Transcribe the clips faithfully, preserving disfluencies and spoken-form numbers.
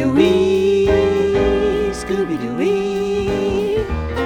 Scooby-Doo-wee, Scooby-Doo-wee.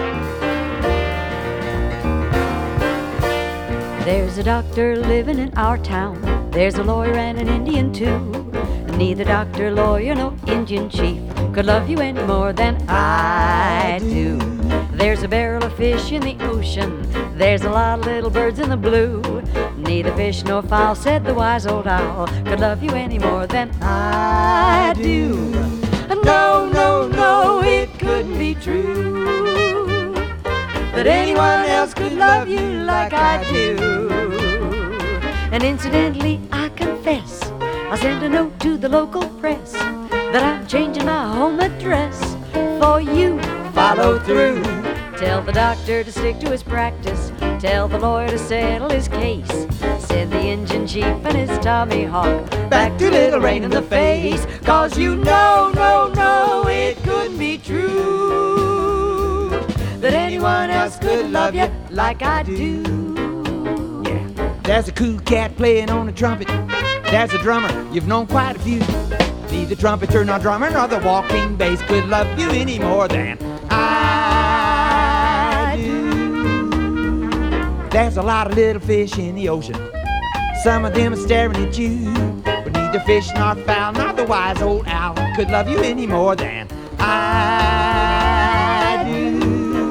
There's a doctor living in our town. There's a lawyer and an Indian too. Neither doctor, lawyer, no Indian chief could love you any more than I do. There's a barrel of fish in the ocean. There's a lot of little birds in the blue. Neither fish nor fowl, said the wise old owl, could love you any more than I do. No, no, no, it couldn't be true that anyone else could love you like I do. And incidentally, I confess, I sent a note to the local press that I'm changing my home address for you. Follow through. Tell the doctor to stick to his practice. Tell the lawyer to settle his case. Send the engine chief and his Tommy Hawk back to Little Rain in the face. Cause you know, no, no, it couldn't be true that anyone else could love you like I do. Yeah, there's a cool cat playing on the trumpet. There's a drummer, you've known quite a few. Neither trumpeter nor drummer nor the walking bass could love you any more than I do. There's a lot of little fish in the ocean. Some of them are staring at you, but neither fish nor fowl nor the wise old owl could love you any more than I do.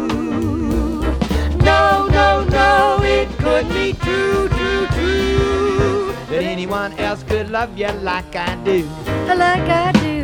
No, no, no, it couldn't be true, true, true that anyone else could love you like I do. Like I do.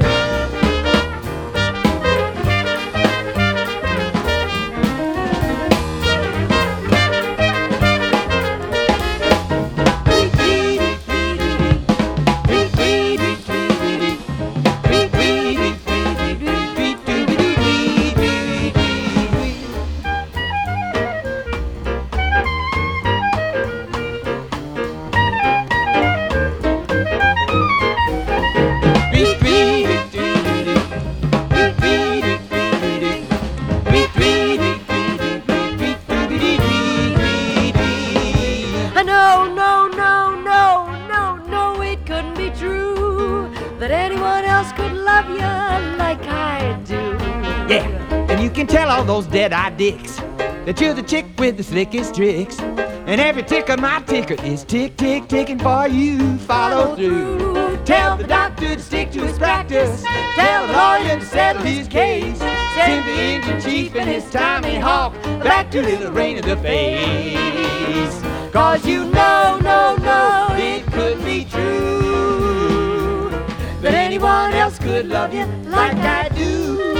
That anyone else could love you like I do. Yeah, and you can tell all those dead-eyed dicks that you're the chick with the slickest tricks. And every tick of my ticker is tick, tick, ticking for you. Follow through. Tell the doctor to stick to his practice. Tell the lawyer to settle his case. Send the engine chief and his Tommy Hawk back to Little Rain in the face. Cause you know, no, no, it could be true that anyone else could love you like I do.